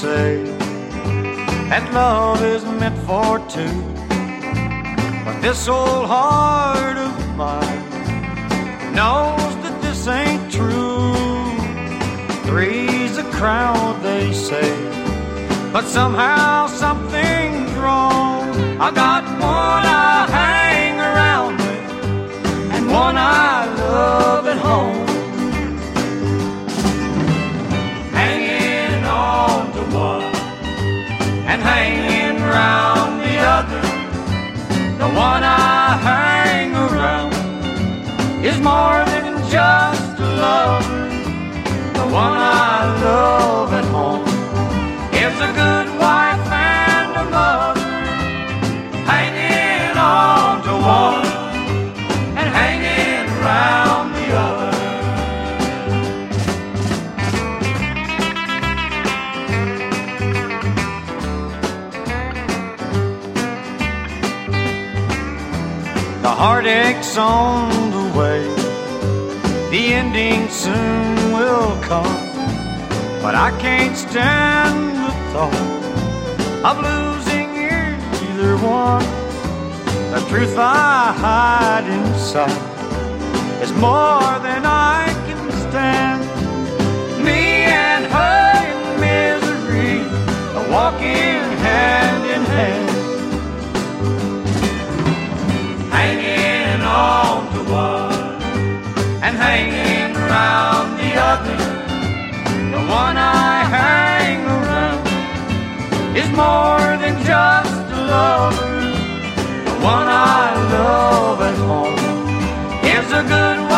say that love is meant for two, but this old heart of mine knows that this ain't true. Three's a crowd, they say, but somehow something's wrong. I got one I hang around with and one I love at home. Hanging on to one and hanging around the other. The one I hang around is more than just a lover. The one I love at home is a good wife and a mother. Hanging on to one and hanging around the other. The heartache's on the way, the ending soon will come, but I can't stand the thought of losing either one. The truth I hide inside is more than I can stand. Me and her in misery are walking hand in hand. Hanging on to one and hanging around the other. The one I hang around is more than just a lover. The one I love at home is a good one.